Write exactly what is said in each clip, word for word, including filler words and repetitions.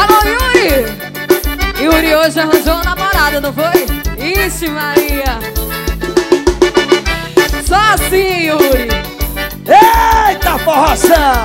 Alô, Yuri! Yuri hoje arranjou uma namorada, não foi? Ixi, Maria! Só assim, Yuri! Eita, forração!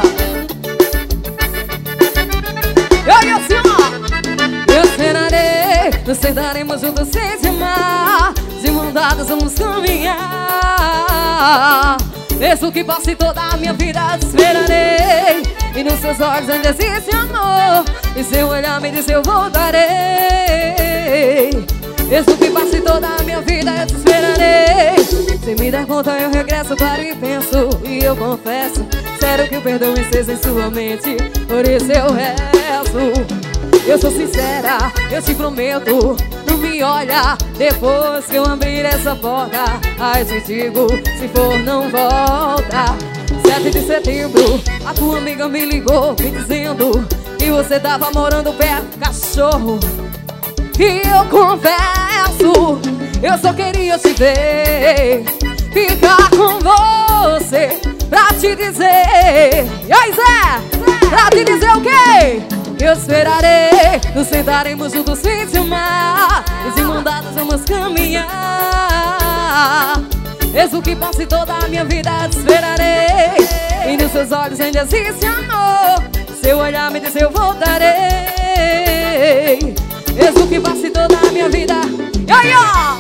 E olha assim, ó! Eu esperarei, nos sentaremos juntos sem se amar. De mão dadas vamos caminhar. Mesmo que passe toda a minha vida, te esperarei. E nos seus olhos ainda existe amor. E seu olhar me diz eu voltarei. Mesmo que passe toda a minha vida, eu te esperarei. Sem me dar conta eu regresso para e penso. E eu confesso, sério que o perdão esteja em sua mente. Por isso eu rezo. Eu sou sincera, eu te prometo. Não me olha depois que eu abrir essa porta. Ai, te digo, se for não volta. Sete de setembro, a tua amiga me ligou me dizendo que você tava morando perto do cachorro. E eu confesso, eu só queria te ver, ficar com você, pra te dizer. E aí, Zé, pra te dizer o quê? Eu esperarei, nos sentaremos juntos sem se amar. E de mão dadas vamos caminhar. Mesmo que passe toda a minha vida, te esperarei. E nos seus olhos ainda existe amor. Seu olhar me diz eu voltarei. Mesmo que passe toda a minha vida. E aí, ó!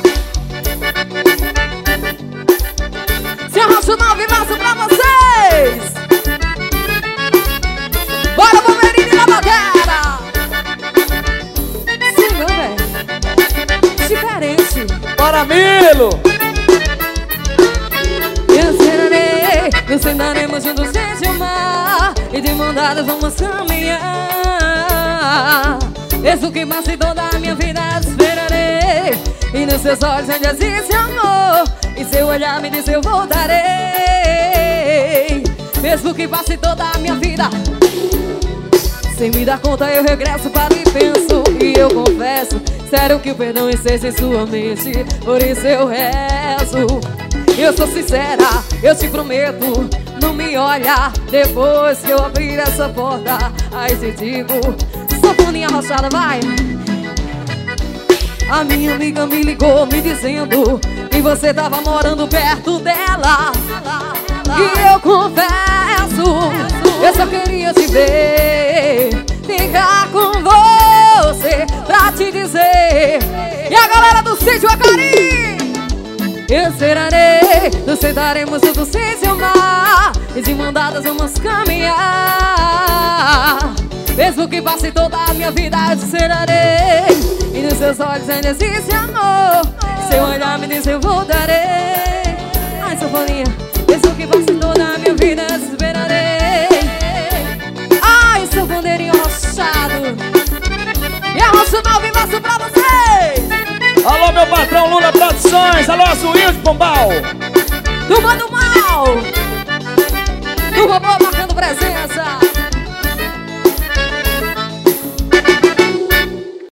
Se arrocha o nove março pra vocês. Bora, Wolverine na batera! Sim, não, velho. Diferente. Bora, Milo! Eu esperarei, nos sentaremos juntos sem te amar. E de mão dadas vamos caminhar. Mesmo que passe toda a minha vida, te esperarei. E nos seus olhos ainda existe amor. E seu olhar me diz eu voltarei. Mesmo que passe toda a minha vida, sem me dar conta eu regresso para e penso. E eu confesso, sério que o perdão esteja em sua mente. Por isso eu rezo. Eu sou sincera, eu te prometo. Não me olha depois que eu abrir essa porta. Aí te digo, sanfoninha rochada, vai. A minha amiga me ligou me dizendo que você tava morando perto dela. E eu confesso, eu só queria te ver, ficar com você, pra te dizer. E a galera do sítio Acari, eu esperarei, nos sentaremos juntos sem se amar. E de mão dadas vamos caminhar. Mesmo que passe toda a minha vida, eu te esperarei. E nos seus olhos ainda existe amor. Seu olhar me diz eu voltarei. Ai, sanfoninha. Mesmo que passe toda a minha vida, eu te esperarei. Ai, seu bandeirinho rochado. E a rocha nova março pra vocês. Alô, meu patrão Lula Produções. Alô, Suíno de Pombal. Turma do mal. Turma boa marcando presença.